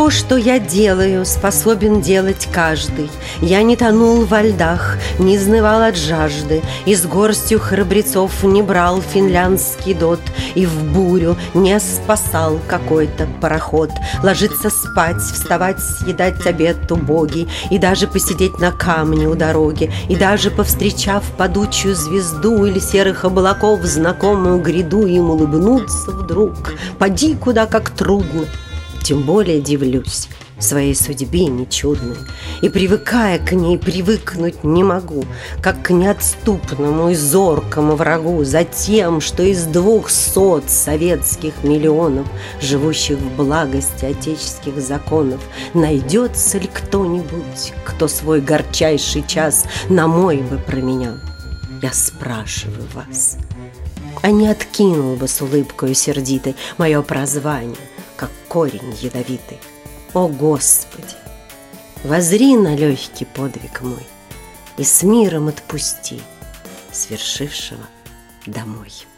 То, что я делаю, способен делать каждый. Я не тонул во льдах, не изнывал от жажды, и с горстью храбрецов не брал финляндский дот, и в бурю не спасал какой-то пароход. Ложиться спать, вставать, съедать обед убогий, и даже посидеть на камне у дороги, и даже повстречав падучую звезду или серых облаков знакомую гряду, им улыбнуться вдруг, поди куда как трудно. Тем более дивлюсь своей судьбе нечудной, и, привыкая к ней, привыкнуть не могу, как к неотступному и зоркому врагу, за тем, что из 200 советских миллионов, живущих в благости отеческих законов, найдется ли кто-нибудь, кто свой горчайший час на мой бы променял? Я спрашиваю вас, а не откинул бы с улыбкою сердитой мое прозвание, как корень ядовитый? О, Господи! Возри на легкий подвиг мой и с миром отпусти свершившего домой.